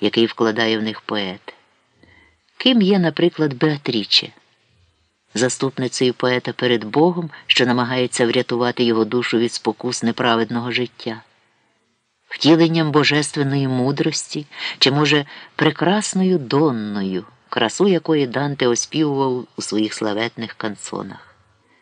який вкладає в них поет. Ким є, наприклад, Беатріче? Заступницею поета перед Богом, що намагається врятувати його душу від спокус неправедного життя? Втіленням божественної мудрості, чи, може, прекрасною Донною, красу якої Данте оспівував у своїх славетних канцонах?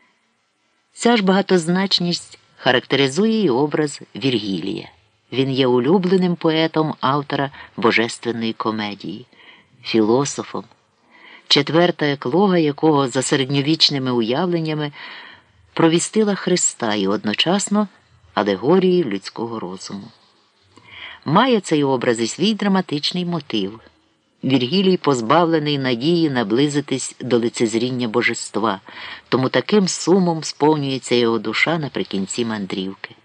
Ця ж багатозначність характеризує і образ Віргілія. Він є улюбленим поетом автора божественної комедії, філософом, четверта еклога якого за середньовічними уявленнями провістила Христа і одночасно алегорії людського розуму. Має цей образ і свій драматичний мотив. Віргілій позбавлений надії наблизитись до лицезріння божества, тому таким сумом сповнюється його душа наприкінці мандрівки.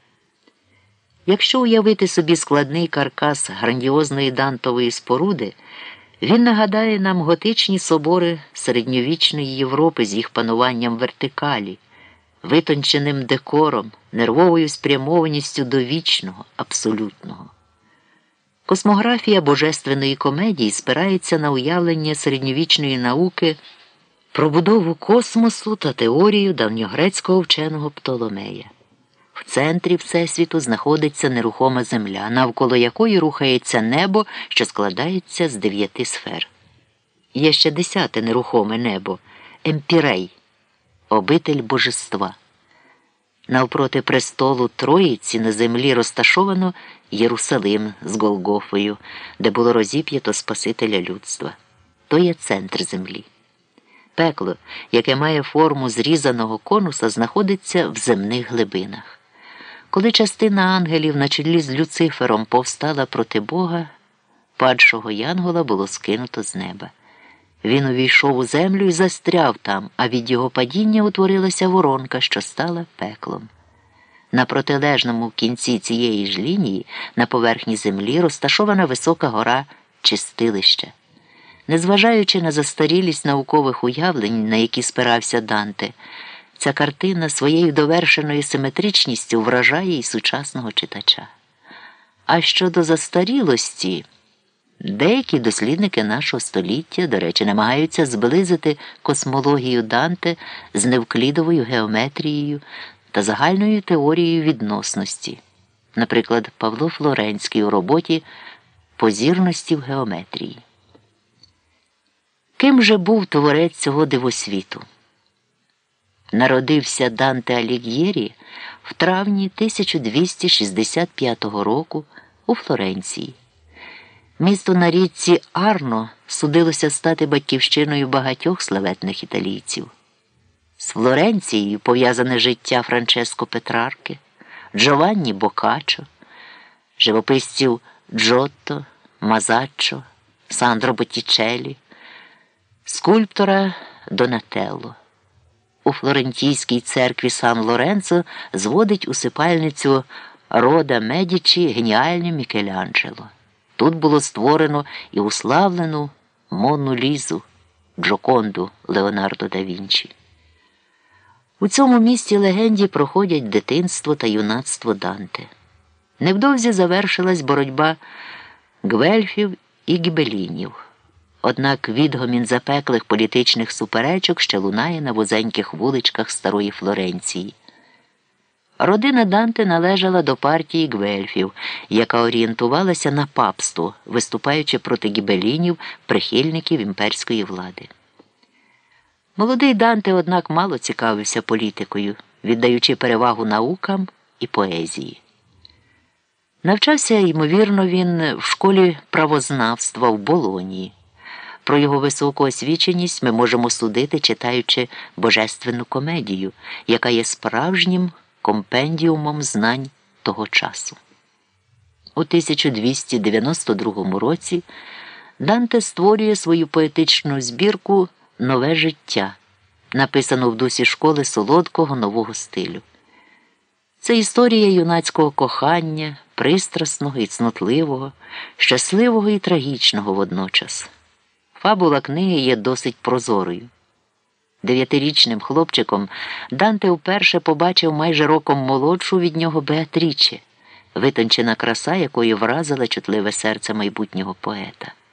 Якщо уявити собі складний каркас грандіозної Дантової споруди, він нагадає нам готичні собори середньовічної Європи з їх пануванням вертикалі, витонченим декором, нервовою спрямованістю до вічного, абсолютного. Космографія божественної комедії спирається на уявлення середньовічної науки про будову космосу та теорію давньогрецького вченого Птоломея. В центрі Всесвіту знаходиться нерухома земля, навколо якої рухається небо, що складається з 9 сфер. Є ще 10-те нерухоме небо – Емпірей, обитель божества. Навпроти престолу Троїці на землі розташовано Єрусалим з Голгофою, де було розіп'ято Спасителя людства. То є центр землі. Пекло, яке має форму зрізаного конуса, знаходиться в земних глибинах. Коли частина ангелів на чолі з Люцифером повстала проти Бога, падшого янгола було скинуто з неба. Він увійшов у землю і застряв там, а від його падіння утворилася воронка, що стала пеклом. На протилежному кінці цієї ж лінії, на поверхні землі, розташована висока гора Чистилища. Незважаючи на застарілість наукових уявлень, на які спирався Данте, ця картина своєю довершеною симетричністю вражає і сучасного читача. А щодо застарілості, деякі дослідники нашого століття, до речі, намагаються зблизити космологію Данте з невклідовою геометрією та загальною теорією відносності. Наприклад, Павло Флоренський у роботі «Позірності в геометрії». Ким же був творець цього дивосвіту? Народився Данте Аліг'єрі в травні 1265 року у Флоренції. Місто на річці Арно судилося стати батьківщиною багатьох славетних італійців. З Флоренцією пов'язане життя Франческо Петрарки, Джованні Боккаччо, живописців Джотто, Мазаччо, Сандро Боттічеллі, скульптора Донателло. У флорентійській церкві Сан-Лоренцо зводить усипальницю рода Медічі геніальний Мікеланджело. Тут було створено і уславлену Мону Лізу, Джоконду Леонардо да Вінчі. У цьому місті легенді проходять дитинство та юнацтво Данте. Невдовзі завершилась боротьба гвельфів і гібелінів. Однак відгомін запеклих політичних суперечок ще лунає на вузеньких вуличках старої Флоренції. Родина Данте належала до партії гвельфів, яка орієнтувалася на папство, виступаючи проти гібелінів, прихильників імперської влади. Молодий Данте, однак, мало цікавився політикою, віддаючи перевагу наукам і поезії. Навчався, ймовірно, він в школі правознавства в Болонії. Про його високу освіченість ми можемо судити, читаючи божественну комедію, яка є справжнім компендіумом знань того часу. У 1292 році Данте створює свою поетичну збірку «Нове життя», написану в дусі школи солодкого нового стилю. Це історія юнацького кохання, пристрасного і цнотливого, щасливого і трагічного водночас. Фабула книги є досить прозорою. 9-річним хлопчиком Данте вперше побачив майже роком молодшу від нього Беатріче, витончена краса, якою вразила чутливе серце майбутнього поета.